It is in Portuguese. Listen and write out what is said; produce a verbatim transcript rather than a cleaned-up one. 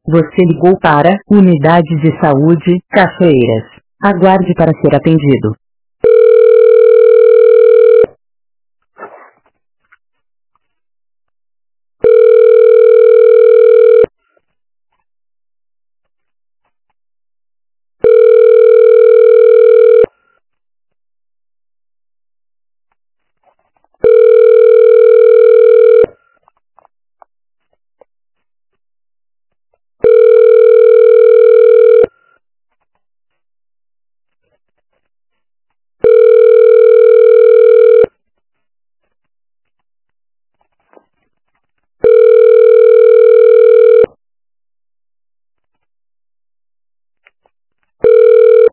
Você ligou para Unidade de Saúde, Cachoeiras. Aguarde para ser atendido.